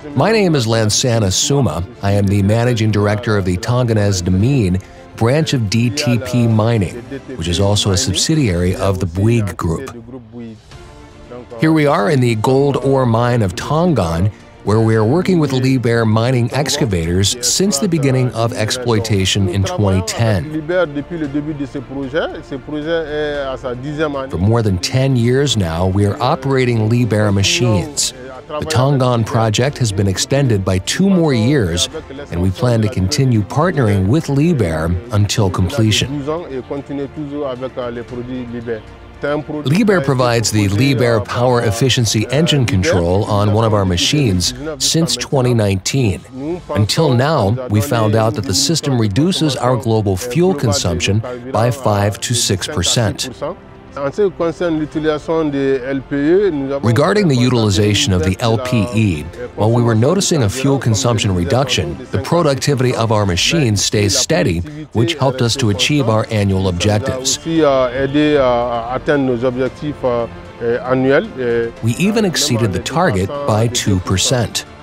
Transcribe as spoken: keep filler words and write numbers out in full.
My name is Lansana Suma. I am the Managing Director of the Tongonese Damene branch of D T P Mining, which is also a subsidiary of the Bouygues Group. Here we are in the gold ore mine of Tongon, where we are working with Liebherr mining excavators since the beginning of exploitation in twenty ten. For more than ten years now, we are operating Liebherr machines. The Tongon project has been extended by two more years, and we plan to continue partnering with Liebherr until completion. Liebherr provides the Liebherr Power Efficiency Engine Control on one of our machines since twenty nineteen. Until now, we found out that the system reduces our global fuel consumption by five to six percent. Regarding the utilization of the L P E, while we were noticing a fuel consumption reduction, the productivity of our machines stays steady, which helped us to achieve our annual objectives. We even exceeded the target by two percent.